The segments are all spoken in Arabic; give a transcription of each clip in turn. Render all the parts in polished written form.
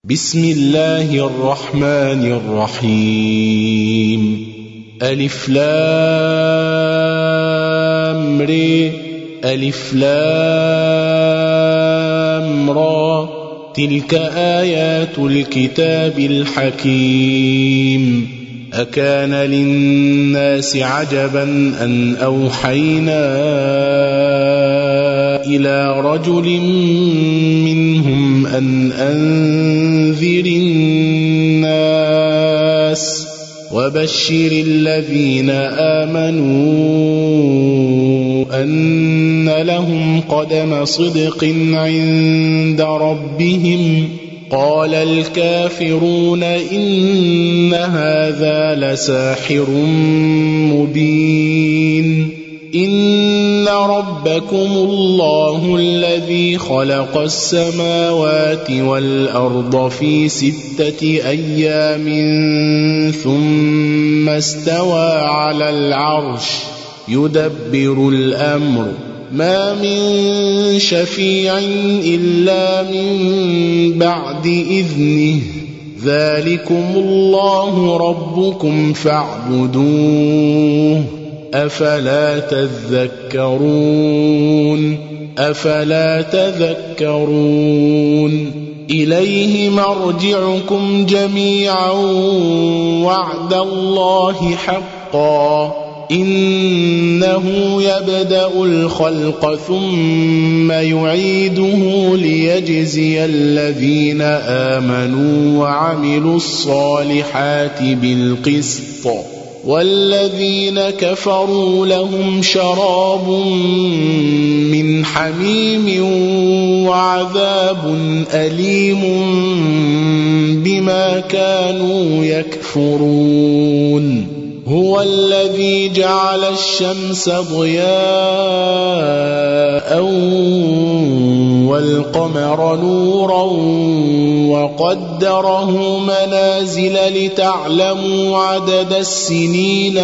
بسم الله الرحمن الرحيم ألف لام ر ألف لام را تلك آيات الكتاب الحكيم أكان للناس عجبا أن أوحينا إلى رجل منهم أن أنذر الناس وبشر الذين آمنوا أن لهم قدم صدق عند ربهم قال الكافرون إن هذا لساحر مبين إن ربكم الله الذي خلق السماوات والأرض في 6 أيام ثم استوى على العرش يدبر الأمر ما من شفيع إلا من بعد إذنه ذلكم الله ربكم فاعبدوه أفلا تذكرون إليه مرجعكم جميعا وعد الله حقا إنه يبدأ الخلق ثم يعيده ليجزي الذين آمنوا وعملوا الصالحات بالقسط والذين كفروا لهم شراب من حميم وعذاب أليم بما كانوا يكفرون هو الذي جعل الشمس ضياء والقمر نورا وقدره منازل لتعلموا عدد السنين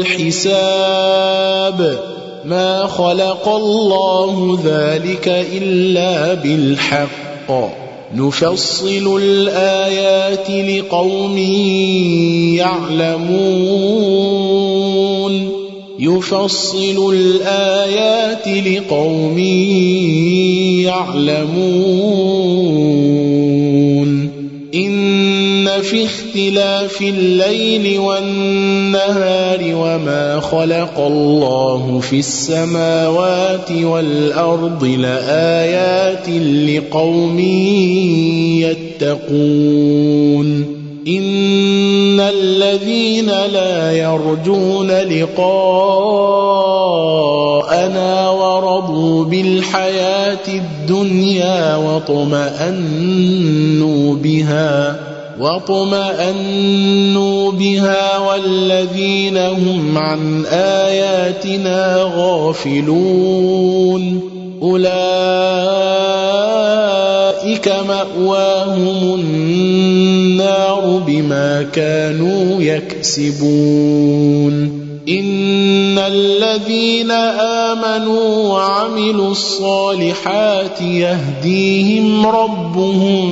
والحساب ما خلق الله ذلك إلا بالحق نفصل الآيات لقوم يعلمون إن في اختلاف الليل والنهار وما خلق الله في السماوات والأرض لآيات لقوم يتقون إن الذين لا يرجون لقاءنا ورضوا بالحياة الدنيا واطمأنوا بها والذين هم عن آياتنا غافلون أولئك مأواهم النار بما كانوا يكسبون إن الذين آمنوا وعملوا الصالحات يهديهم ربهم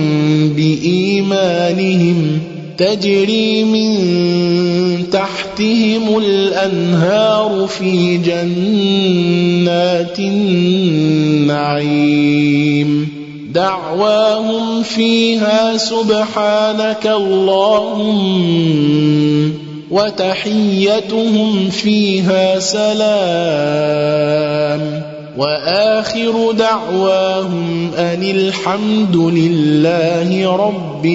بإيمانهم تجري من تحتهم الأنهار في جنات النعيم دعواهم فيها سبحانك اللهم وتحيتهم فيها سلام وآخر دعواهم أن الحمد لله رب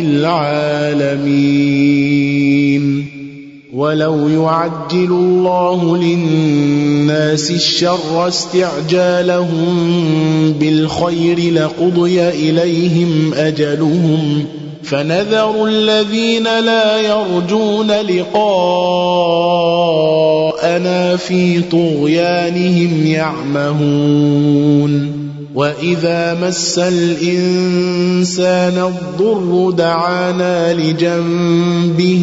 العالمين ولو يعجل الله للناس الشر استعجالهم بالخير لقضي إليهم أجلهم فنذر الذين لا يرجون لقاءنا في طغيانهم يعمهون وإذا مس الإنسان الضر دعانا لجنبه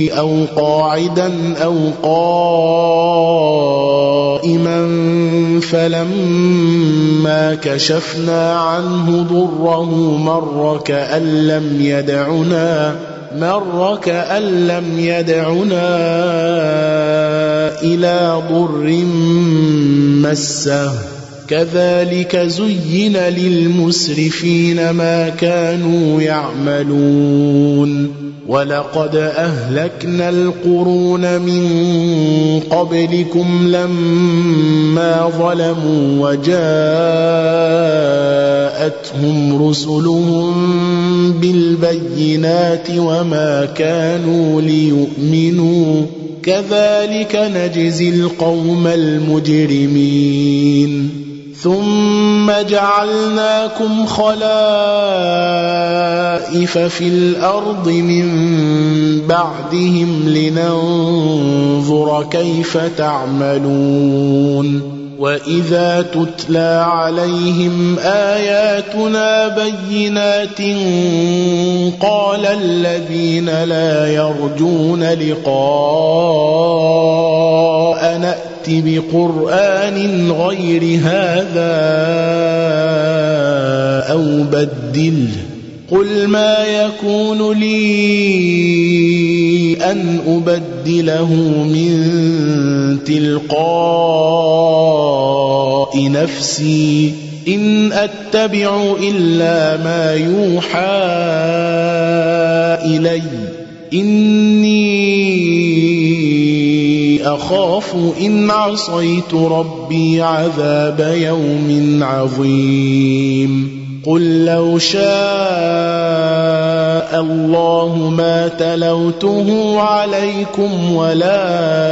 أو قاعدا أو قائما فلما كشفنا عنه ضره مر كأن لم يدعنا إلى ضر مسه كذلك زين للمسرفين ما كانوا يعملون ولقد أهلكنا القرون من قبلكم لما ظلموا وجاءتهم رسلهم بالبينات وما كانوا ليؤمنوا كذلك نجزي القوم المجرمين ثم جعلناكم خلائف في الأرض من بعدهم لننظر كيف تعملون وإذا تتلى عليهم آياتنا بينات قال الذين لا يرجون لقاء نأت بقرآن غير هذا أو بدله قل ما يكون لي أن أبدله من تلقاء نفسي إن أتبع إلا ما يوحى إلي إني أخاف إن عصيت ربي عذاب يوم عظيم قل لو شاء الله ما تلوته عليكم ولا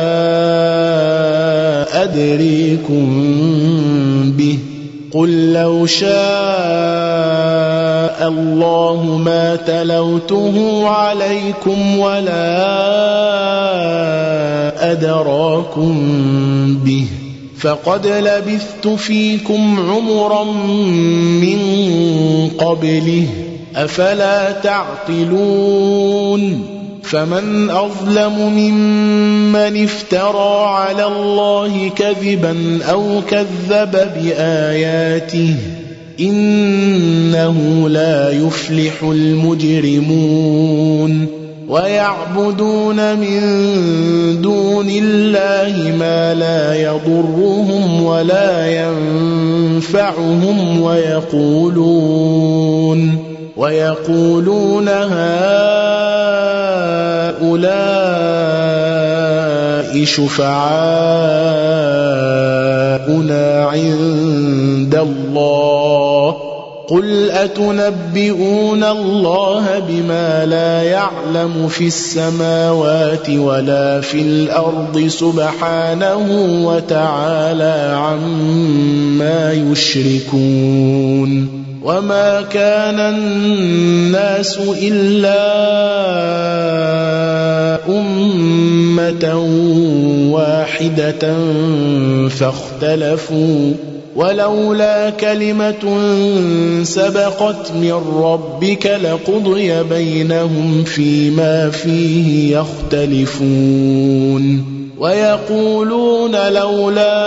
أدريكم به قل لو شاء الله ما تلوته عليكم ولا أدراكم به فقد لبثت فيكم عمرا من قبله أفلا تعقلون فمن أظلم ممن افترى على الله كذبا أو كذب بآياته إنه لا يفلح المجرمون ويعبدون من دون الله ما لا يضرهم ولا ينفعهم ويقولون هؤلاء شفعاؤنا عند الله قل أتنبئون الله بما لا يعلم في السماوات ولا في الأرض سبحانه وتعالى عما يشركون وما كان الناس إلا أمة واحدة فاختلفوا ولولا كلمة سبقت من ربك لقضي بينهم فيما فيه يختلفون ويقولون لولا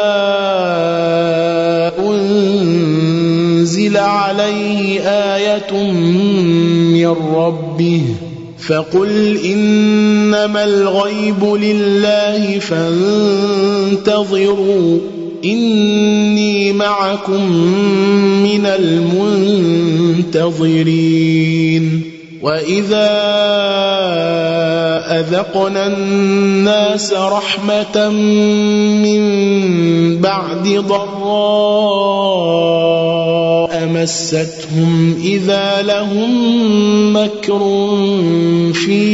أنزل عليه آية من ربه فقل إنما الغيب لله فانتظروا إني معكم من المنتظرين وإذا أذقنا الناس رحمة من بعد ضراء مستهم إذا لهم مكر في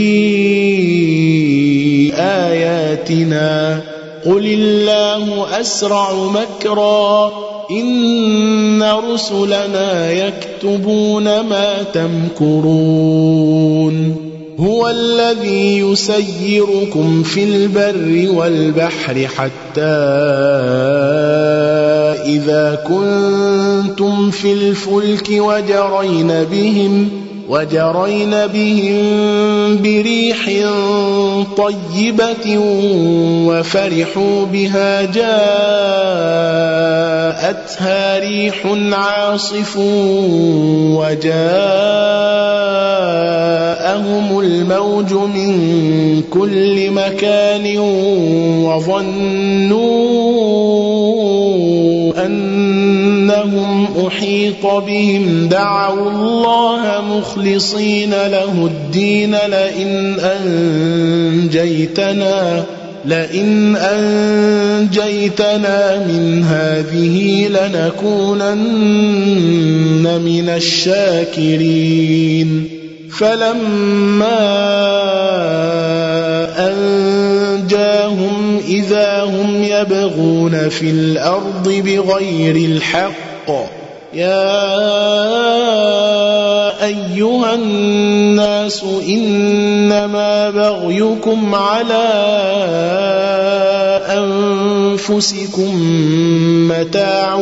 آياتنا قل الله أسرع مكرا إن رسلنا يكتبون ما تمكرون هو الذي يسيركم في البر والبحر حتى إذا كنتم في الفلك وجرين بهم بريح طيبة وفرحوا بها جاءتها ريح عاصف وجاءهم الموج من كل مكان وظنوا أنهم أحيط بهم دعوا الله مخلصين له الدين لئن أنجيتنا من هذه لنكونن من الشاكرين فلما أنجاهم إذا هم يبغون في الأرض بغير الحق يا أيها الناس إنما بغيكم على أنفسكم متاع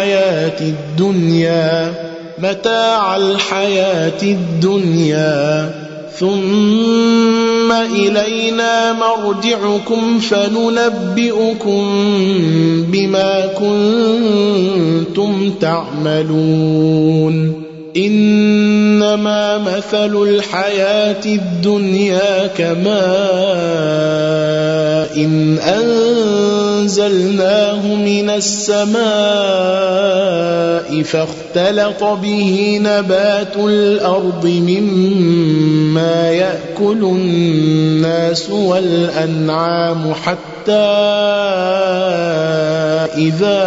الحياة الدنيا ثم إلينا مرجعكم فننبئكم بما كنتم تعملون إنما مثل الحياة الدنيا كماء إن أنزلناه من السماء فاختلط به نبات الأرض مما يأكل الناس والأنعام حتى إذا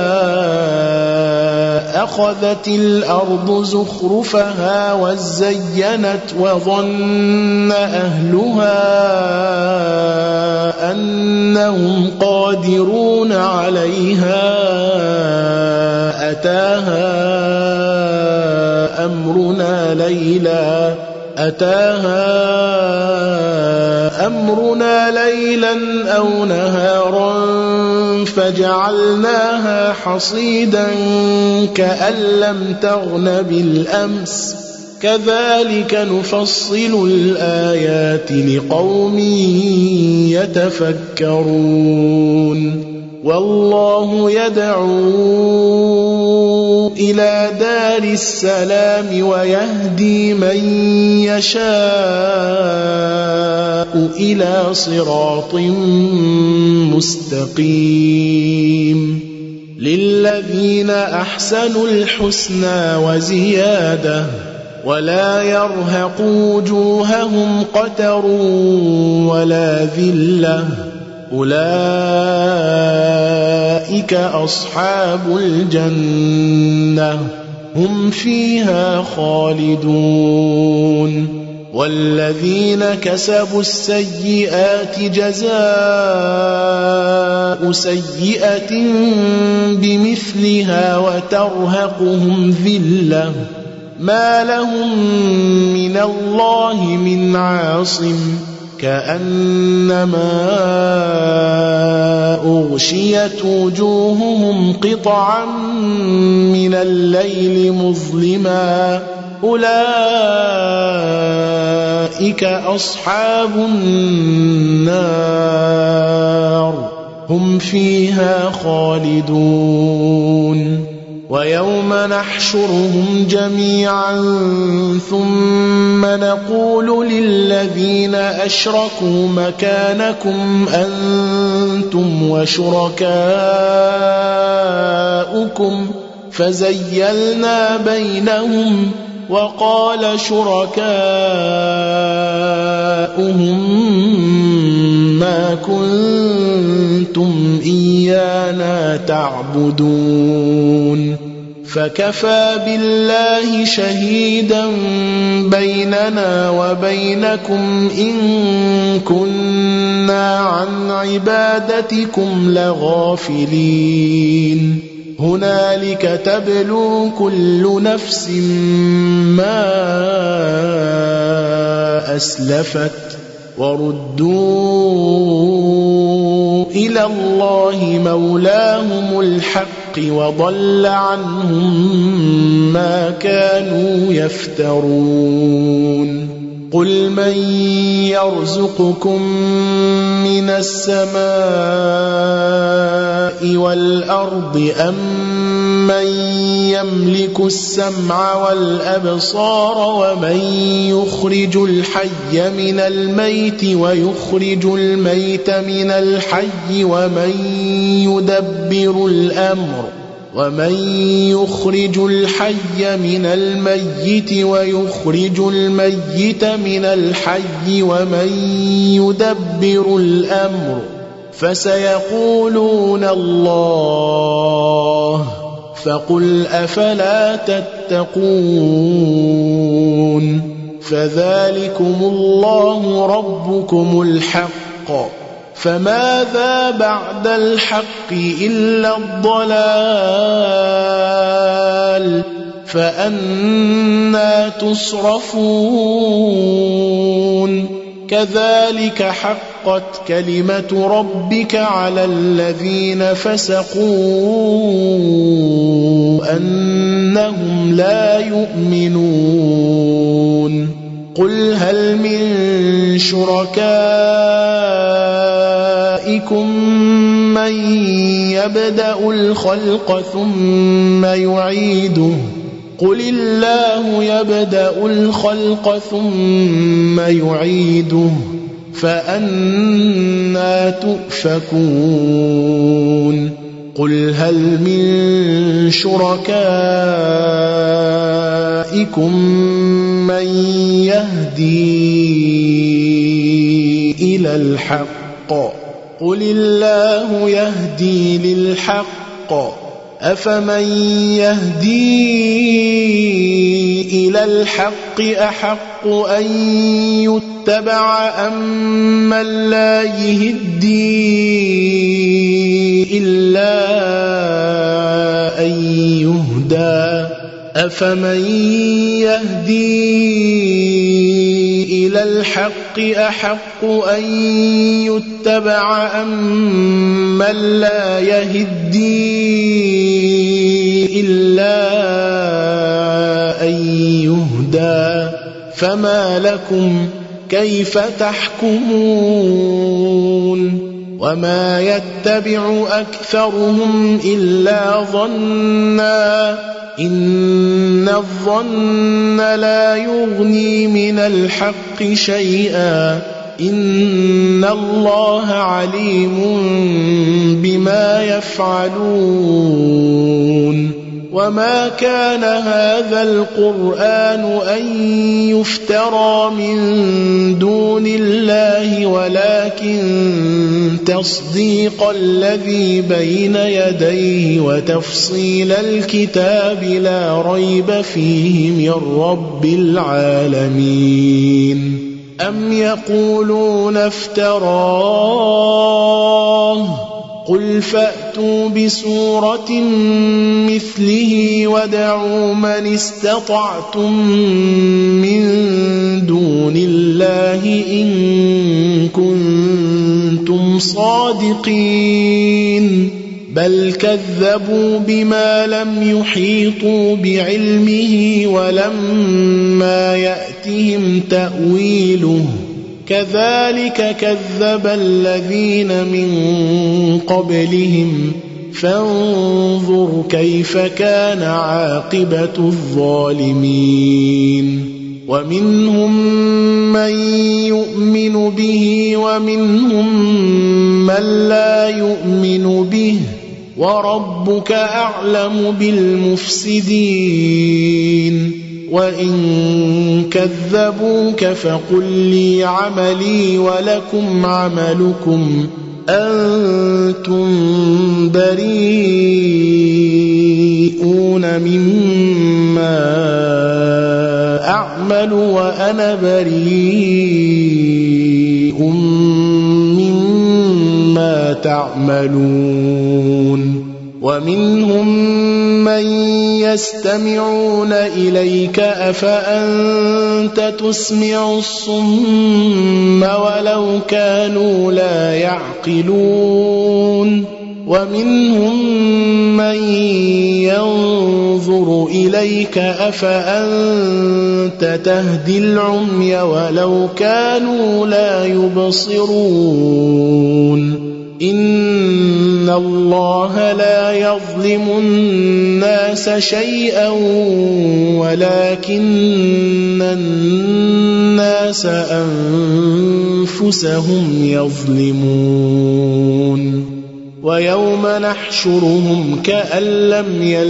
أخذت الأرض زخرفها وزينت وظن أهلها أنهم قادرون عليها أتاها أمرنا ليلا أو نهارا فجعلناها حصيدا كأن لم تغن بالأمس كذلك نفصل الآيات لقوم يتفكرون والله يدعو إلى دار السلام ويهدي من يشاء إلى صراط مستقيم للذين أحسنوا الحسنى وزيادة ولا يرهق وجوههم قتر ولا ذلة أولئك أصحاب الجنة هم فيها خالدون والذين كسبوا السيئات جزاء سيئة بمثلها وترهقهم ذلة ما لهم من الله من عاصم كأنما أغشيت وجوههم قطعا من الليل مظلما أولئك أصحاب النار هم فيها خالدون ويوم نحشرهم جميعا ثم نقول للذين أشركوا مكانكم أنتم وشركاؤكم فزيلنا بينهم وقال شركاؤهم ما كنتم إيانا تعبدون فكفى بالله شهيدا بيننا وبينكم إن كنا عن عبادتكم لغافلين هنالك تبلو كل نفس ما أسلفت وردوا إلى الله مولاهم الحق وضل عنهم ما كانوا يفترون قل من يرزقكم من السماء والأرض أم من يملك السمع والأبصار ومن يخرج الحي من الميت ويخرج الميت من الحي ومن يخرج الحي من الميت ويخرج الميت من الحي ومن يدبر الأمر فسيقولون الله فقل أفلا تتقون فذلكم الله ربكم الحق فماذا بعد الحق إلا الضلال فأنى تصرفون كذلك حقت كلمة ربك على الذين فسقوا أنهم لا يؤمنون قل هل من شركائكم من يبدأ الخلق ثم يعيده قل الله يبدأ الخلق ثم يعيده فأنى تؤفكون قل هل من شركائكم من يهدي إلى الحق قل الله يهدي للحق أفمن يهدي إلى الحق أحق أن يتبع أم من لا يهدي إلا أن يهدى أفمن يهدي إلى الحق أحق أن يتبع أم من لا يهدي إلا أن يهدى فما لكم كيف تحكمون وما يتبع أكثرهم إلا ظنا إن الظن لا يغني من الحق شيئا إن الله عليم بما يفعلون وما كان هذا القرآن أن يفترى من دون الله ولكن تصديق الذي بين يديه وتفصيل الكتاب لا ريب فيه من رب العالمين أم يقولون افتراه قل فأتوا بسورة مثله وادعوا من استطعتم من دون الله إن كنتم صادقين بل كذبوا بما لم يحيطوا بعلمه ولما يأتهم تأويله كذلك كذب الذين من قبلهم فانظر كيف كان عاقبة الظالمين ومنهم من يؤمن به ومنهم من لا يؤمن به وربك أعلم بالمفسدين وإن كذبوك فقل لي عملي ولكم عملكم أنتم بريئون مما أعمل وأنا بريء مما تعملون ومنهم من يستمعون إليك أفأنت تسمع الصم ولو كانوا لا يعقلون ومنهم من ينظر إليك أفأنت تهدي العمي ولو كانوا لا يبصرون إن الله لا يظلم الناس شيئا ولكن الناس أنفسهم يظلمون ويوم نحشرهم كأن لم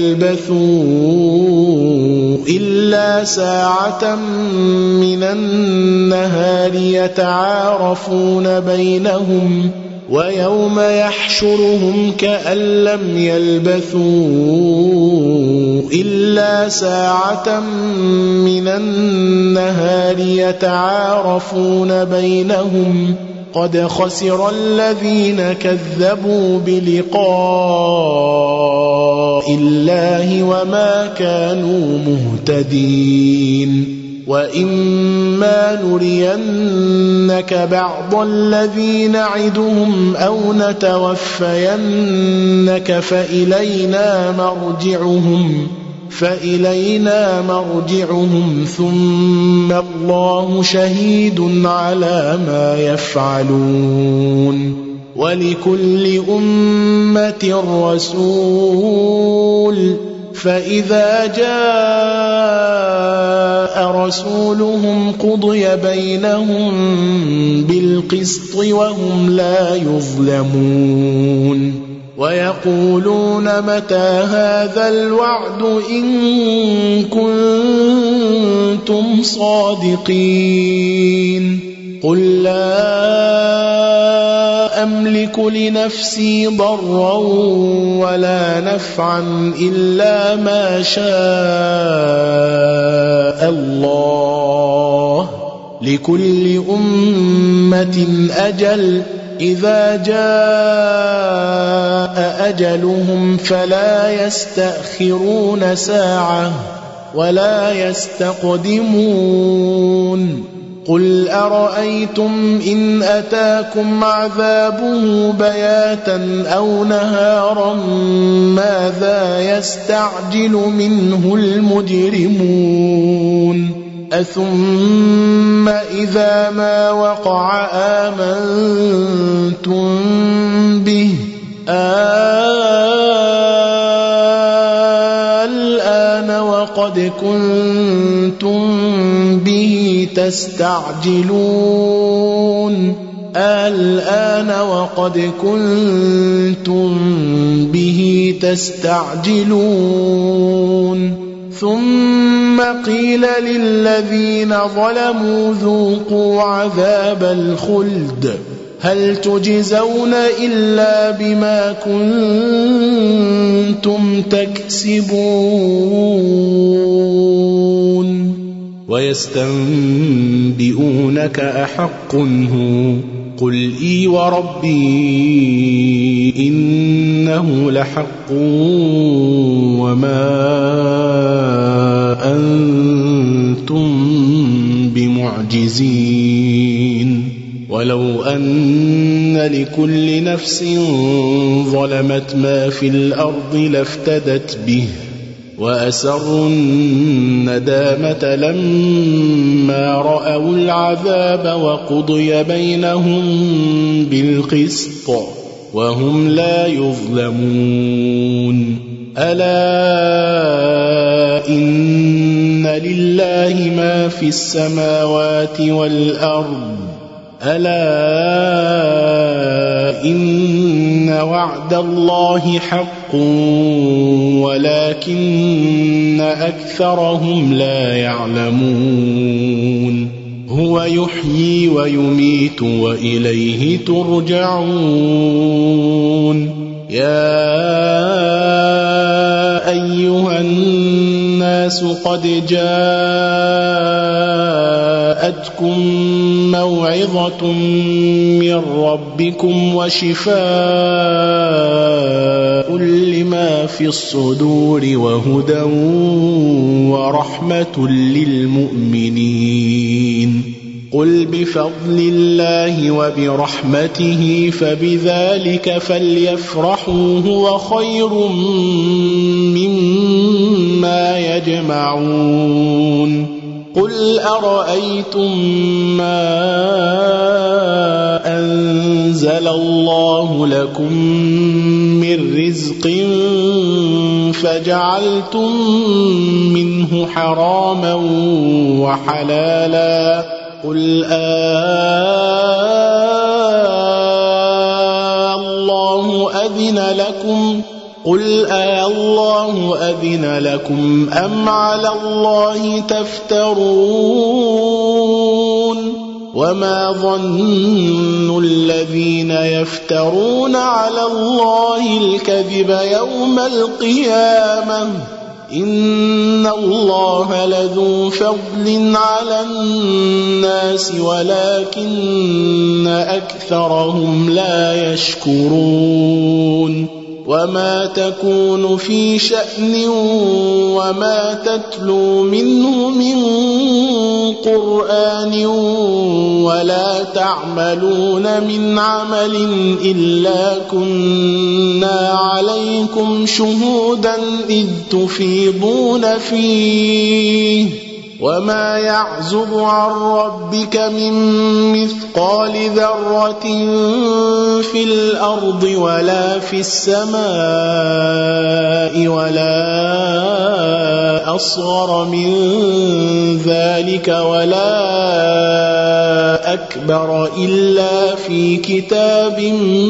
يلبثوا إلا ساعة من النهار يتعارفون بينهم ويوم يحشرهم كأن لم يلبثوا إلا ساعة من النهار يتعارفون بينهم قد خسر الذين كذبوا بلقاء الله وما كانوا مهتدين وإما نرينك بعض الذي نعدهم أو نتوفينك فإلينا مرجعهم ثم الله شهيد على ما يفعلون ولكل أمة رسول فإذا جاء رسولهم قضي بينهم بالقسط وهم لا يظلمون ويقولون متى هذا الوعد إن كنتم صادقين قل لا أملك لنفسي ضرا ولا نفعا إلا ما شاء الله لكل أمة أجل إذا جاء أجلهم فلا يستأخرون ساعة ولا يستقدمون قل أرأيتم إن أتاكم عذابه بياتا أو نهارا ماذا يستعجل منه المجرمون أثم إذا ما وقع آمنتم به الآن وقد كنتم به تستعجلون الآن وقد كنتم به تستعجلون ثم قيل للذين ظلموا ذوقوا عذاب الخلد هل تجزون إلا بما كنتم تكسبون ويستنبئونك أحق هو قل إي وربي إنه لحق وما أنتم بمعجزين ولو أن لكل نفس ظلمت ما في الأرض لافتدت به وأسروا الندامة لما رأوا العذاب وقضي بينهم بالقسط وهم لا يظلمون ألا إن لله ما في السماوات والأرض ألا إن وعد الله حق ولكن أكثرهم لا يعلمون هو يحيي ويميت وإليه ترجعون يا أيها الناس قد جاءتكم موعظة من ربكم وشفاء لما في الصدور وهدى ورحمة للمؤمنين قل بفضل الله وبرحمته فبذلك فليفرحوا هو خير مما يجمعون قل أرأيتم ما أنزل الله لكم من رزق فجعلتم منه حراما وحلالا قل الله أذن لكم أم على الله تفترون وما ظن الذين يفترون على الله الكذب يوم القيامة إن الله لذو فضل على الناس ولكن أكثرهم لا يشكرون وما تكون في شأن وما تتلو منه من قرآن ولا تعملون من عمل إلا كنا عليكم شهودا إذ تفيضون فيه وما يعزب عن ربك من مثقال ذرة في الأرض ولا في السماء ولا أصغر من ذلك ولا أكبر إلا في كتاب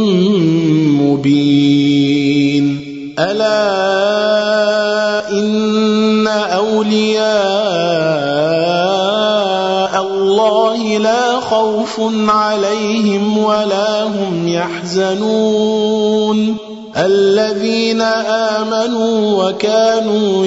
مبين ألا إن أولياء الله لا خوف عليهم ولا هم يحزنون الذين آمنوا وكانوا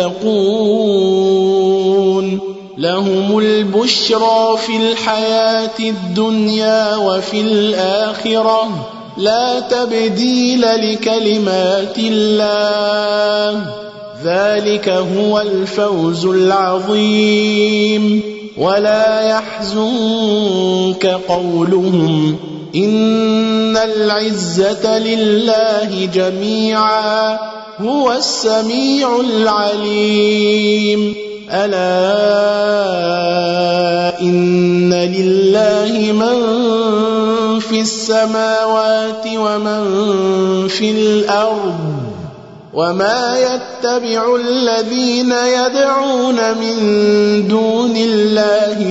يتقون لهم البشرى في الحياة الدنيا وفي الآخرة لا تبديل لكلمات الله ذلك هو الفوز العظيم ولا يحزنك قولهم إن العزة لله جميعا هو السميع العليم ألا إن لله من في السماوات ومن في الأرض وما يتبع الذين يدعون من دون الله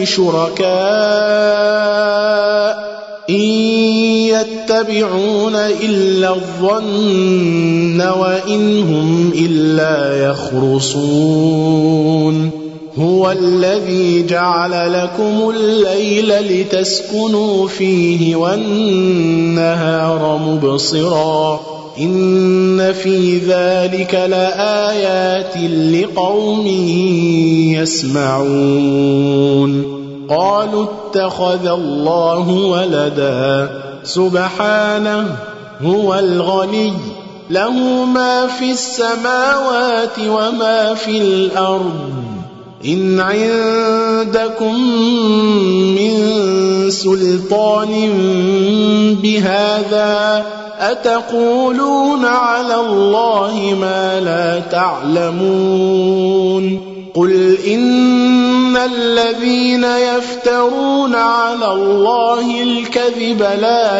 شركاء إن يتبعون إلا الظن وإن هم إلا يخرصون هو الذي جعل لكم الليل لتسكنوا فيه والنهار مبصرا إن في ذلك لآيات لقوم يسمعون قالوا اتخذ الله ولدا سبحانه هو الغني له ما في السماوات وما في الأرض إن عندكم من سلطان بهذا أتقولون على الله ما لا تعلمون قل إن الذين يفترون على الله الكذب لا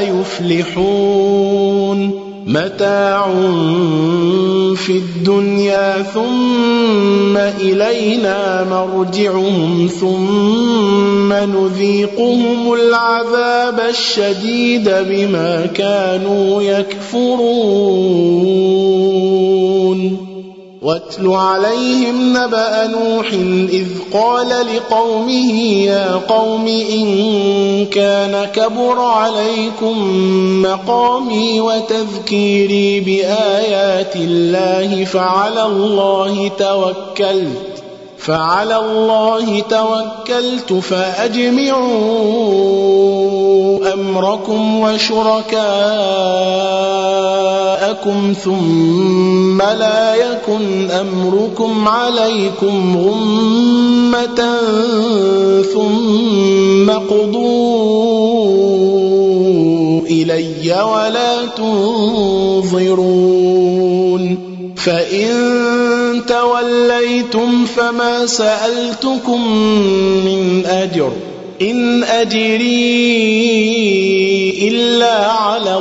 يفلحون متاع في الدنيا ثم إلينا مرجعهم ثم نذيقهم العذاب الشديد بما كانوا يكفرون واتل عليهم نبأ نوح إذ قال لقومه يا قوم إن كان كبر عليكم مقامي وتذكيري بآيات الله فعلى الله توكلت فأجمعوا أمركم وشركاءكم ثم لا يكن أمركم عليكم غمة ثم اقضوا إلي ولا تنظرون فإن توليتم فما سألتكم من أجر إن أجري إلا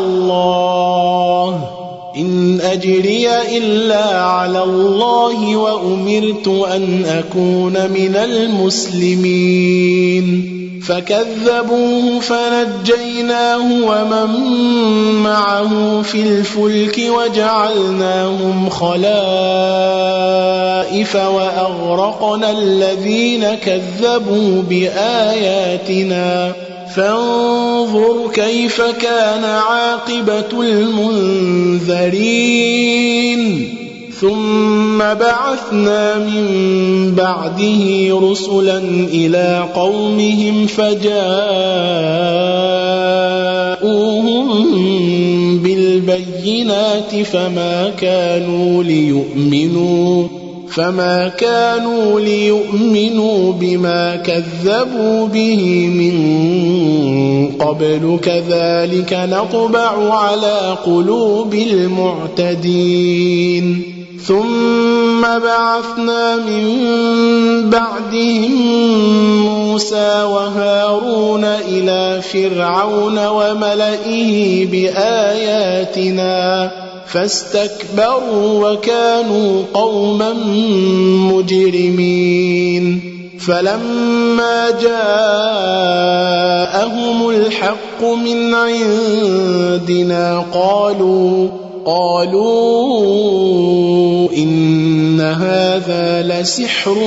على الله وأمرت أن أكون من المسلمين فكذبوه فنجيناه ومن معه في الفلك وجعلناهم خلائف وأغرقنا الذين كذبوا بآياتنا فانظر كيف كان عاقبة المنذرين ثم بعثنا من بعده رسلا إلى قومهم فجاءوهم بالبينات فما كانوا ليؤمنوا بما كذبوا به من قبل كذلك نطبع على قلوب المعتدين ثم بعثنا من بعدهم موسى وهارون إلى فرعون وملئه بآياتنا فاستكبروا وكانوا قوما مجرمين فلما جاءهم الحق من عندنا قالوا إن هذا لسحر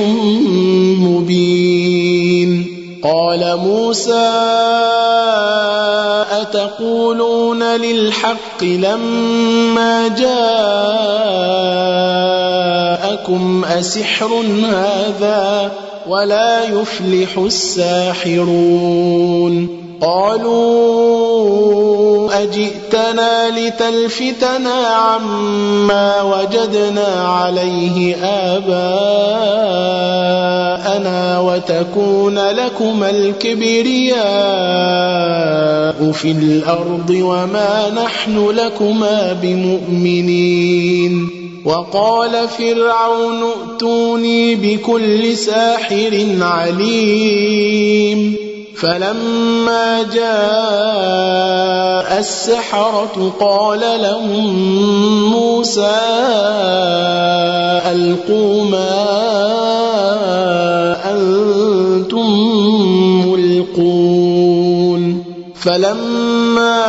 مبين قال موسى أتقولون للحق لما جاءكم أسحر هذا ولا يفلح الساحرون قالوا أجئتنا لتلفتنا عما وجدنا عليه آباءنا وتكون لكما الكبرياء في الأرض وما نحن لكما بمؤمنين وقال فرعون ائتوني بكل ساحر عليم فلما جاء السحرة قال لهم موسى ألقوا ما أنتم ملقون فلما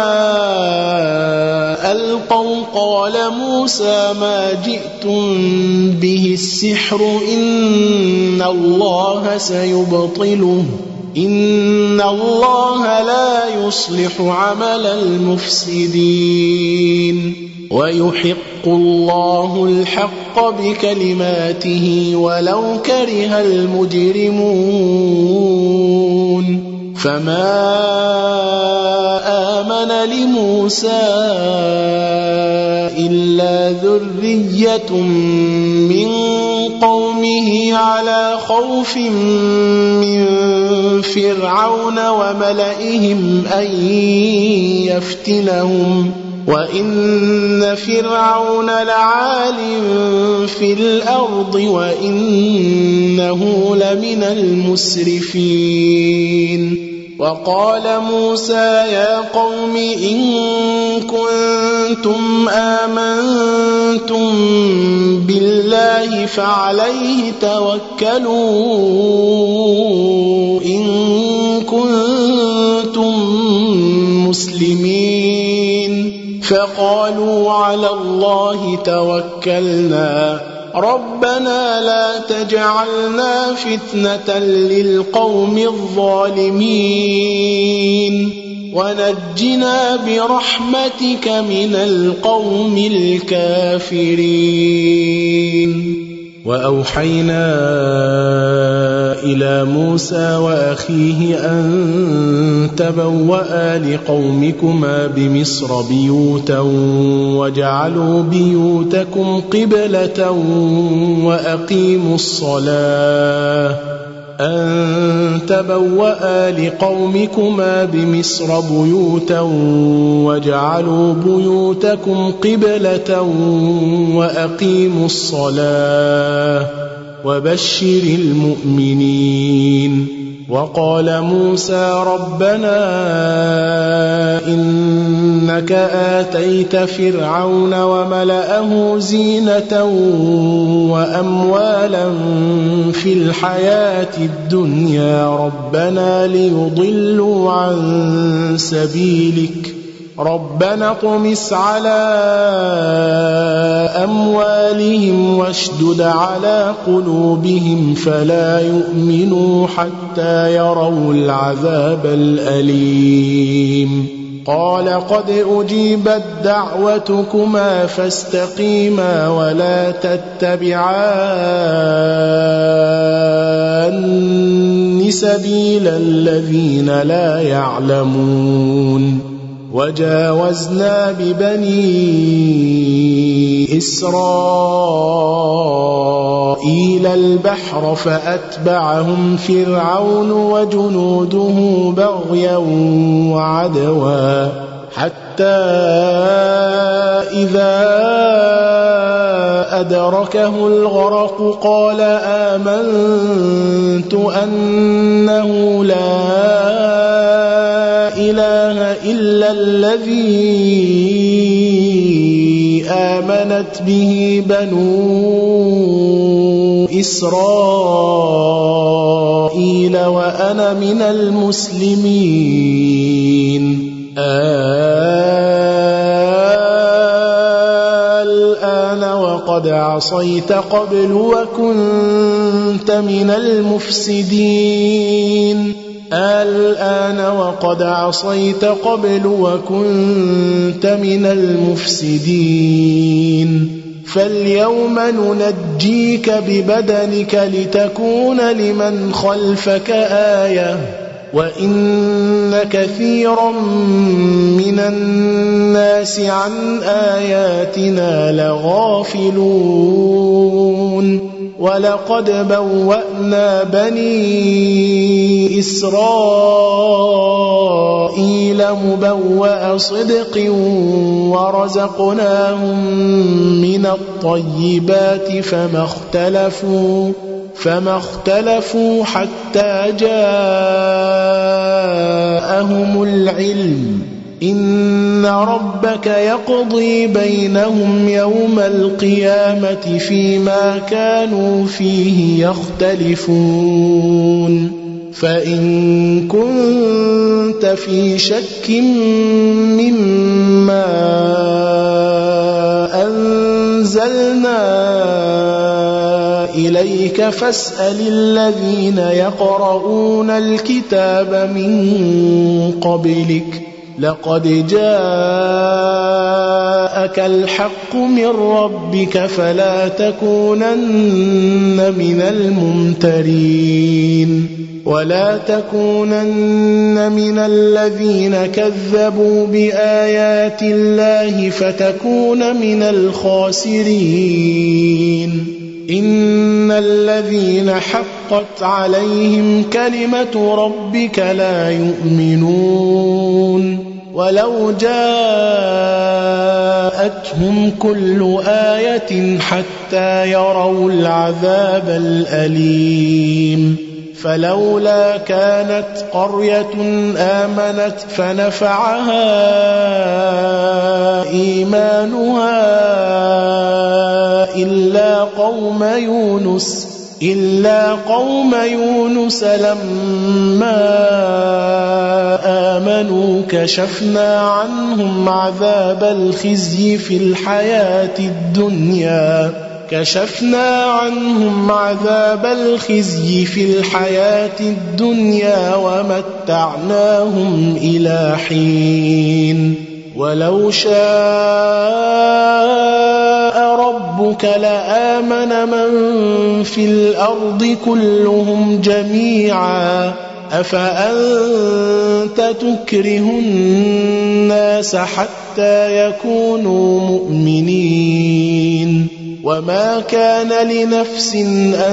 ألقوا قال موسى ما جئتم به السحر إن الله سيبطله إن الله لا يصلح عمل المفسدين ويحق الله الحق بكلماته ولو كره المجرمون فما آمن لموسى إلا ذرية من قومه على خوف من فرعون وملئهم أن يفتنهم وإن فرعون لعال في الأرض وإنه لمن المسرفين وقال موسى يا قوم إن كنتم آمنتم بالله فعليه توكلوا إن كنتم مسلمين فقالوا على الله توكلنا ربنا لا تجعلنا فتنة للقوم الظالمين ونجنا برحمتك من القوم الكافرين وأوحينا إلى موسى وأخيه أن تبوأ لقومكما بمصر بيوتا واجعلوا بيوتكم قبلة وأقيموا الصلاة أن تبوأ لقومكما بمصر بيوتا واجعلوا بيوتكم قبلة وأقيموا الصلاة وبشر المؤمنين. وقال موسى ربنا إنك آتيت فرعون وملأه زينة وأموالا في الحياة الدنيا ربنا ليضلوا عن سبيلك ربنا اطمس على أموالهم واشدد على قلوبهم فلا يؤمنوا حتى يروا العذاب الأليم. قال قد أجيبت دعوتكما فاستقيما ولا تتبعان سبيل الذين لا يعلمون. وجاوزنا ببني إسرائيل البحر فأتبعهم فرعون وجنوده بغيا وعدوا حتى إذا أدركه الغرق قال آمنت أنه لا إله إلا الذي آمنت به بنو إسرائيل وأنا من المسلمين. الآن وقد عصيت قبل وكنت من المفسدين. الآن وقد عصيت قبل وكنت من المفسدين. فاليوم ننجيك ببدنك لتكون لمن خلفك آية وإن كثيرا من الناس عن آياتنا لغافلون. ولقد بوأنا بني إسرائيل مبوأ صدق ورزقناهم من الطيبات فما اختلفوا حتى جاءهم العلم. إن ربك يقضي بينهم يوم القيامة فيما كانوا فيه يختلفون. فإن كنت في شك مما أنزلنا إليك فاسأل الذين يقرؤون الكتاب من قبلك لقد جاءك الحق من ربك فلا تكونن من الممترين. ولا تكونن من الذين كذبوا بآيات الله فتكون من الخاسرين. إن الذين حقت عليهم كلمة ربك لا يؤمنون. ولو جاءتهم كل آية حتى يروا العذاب الأليم. فلولا كانت قرية آمنت فنفعها إيمانها إلا قوم يونس لما آمنوا كشفنا عنهم عذاب الخزي في الحياة الدنيا ومتعناهم إلى حين. ولو شاء ربك لآمن من في الأرض كلهم جميعا أفأنت تكره الناس حتى يكونوا مؤمنين. وما كان لنفس أن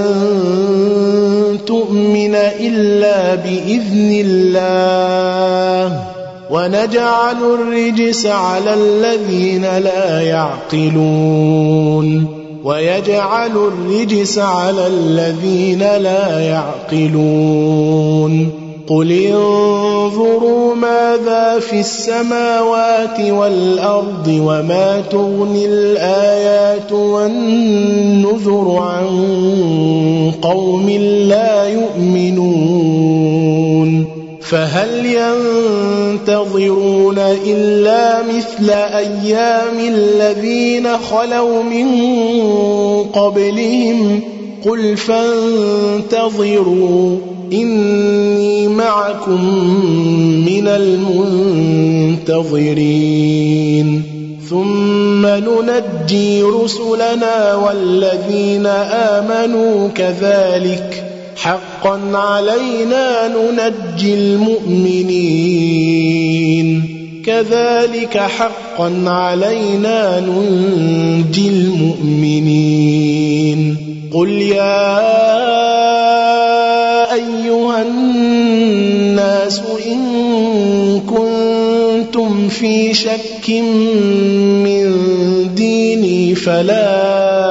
تؤمن إلا بإذن الله ونجعل الرجس على الذين لا يعقلون ويجعل الرجس على الذين لا يعقلون قل انظروا ماذا في السماوات والأرض وما تغني الآيات والنذر عن قوم لا يؤمنون فهل ينتظرون إلا مثل أيام الذين خلوا من قبلهم قل فانتظروا إني معكم من المنتظرين ثم ننجي رسلنا والذين آمنوا كذلك حقا علينا ننجي المؤمنين كذلك حقا علينا ننجي المؤمنين قل يا أيها الناس إن كنتم في شك من ديني فلا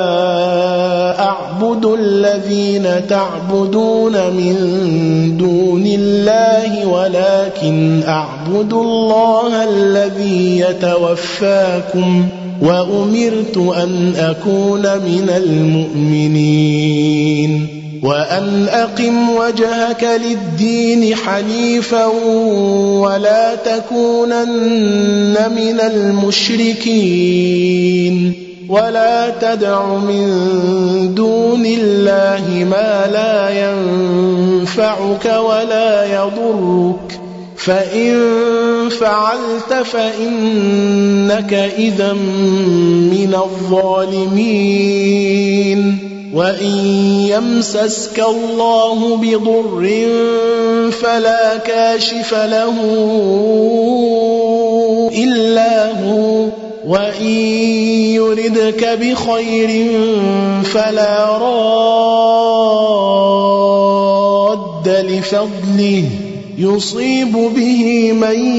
أعبد الذين تعبدون من دون الله ولكن أعبد الله الذي يتوفاكم وأمرت أن أكون من المؤمنين وأن أقم وجهك للدين حنيفا ولا تكونن من المشركين ولا تدع من دون الله ما لا ينفعك ولا يضرك فإن فعلت فإنك إذا من الظالمين وإن يمسسك الله بضر فلا كاشف له إلا هو وإن يردك بخير فلا راد لفضله يصيب به من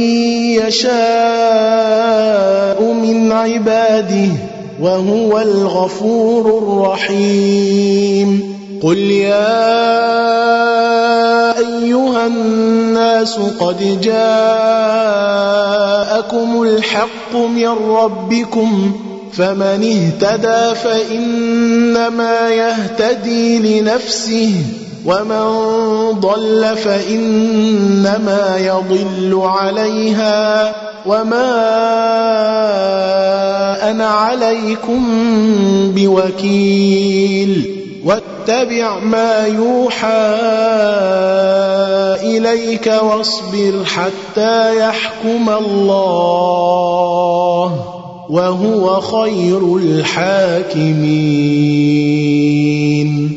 يشاء من عباده وهو الغفور الرحيم قل يا أيها الناس قد جاءكم الحق من ربكم فمن اهتدى فإنما يهتدي لنفسه ومن ضل فإنما يضل عليها وما أنا عليكم بوكيل واتبع ما يوحى إليك واصبر حتى يحكم الله وهو خير الحاكمين